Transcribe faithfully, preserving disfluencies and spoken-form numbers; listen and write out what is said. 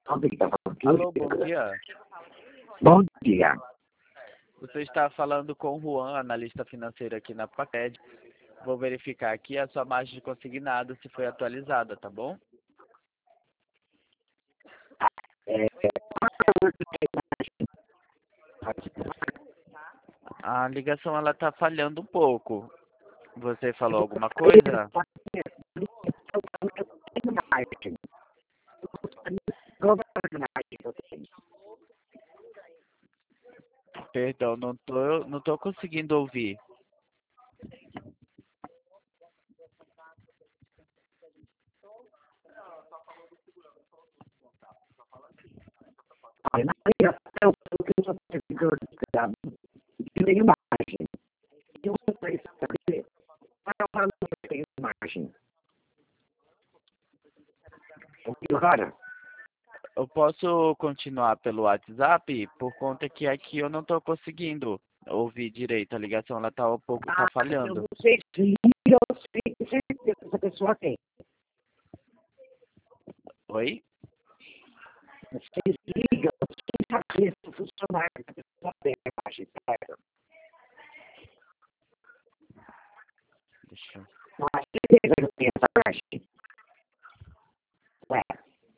Alô, bom dia. Bom dia. Você está falando com o Juan, analista financeiro aqui na Paced. Vou verificar aqui a sua margem de consignado se foi atualizada, tá bom? É, A ligação ela tá falhando um pouco. Você falou alguma coisa? Perdão, não tô, não tô conseguindo ouvir. na ligação, eu tenho um servidor de nenhuma imagem. E você vai saber para não ter imagem. Agora, Eu posso continuar pelo WhatsApp por conta que aqui eu não tô conseguindo ouvir direito. A ligação ela tá um pouco tá eu falhando. não sei se liga ou se certeza que essa pessoa tem. Oi? Vocês ligam sem saber se o funcionário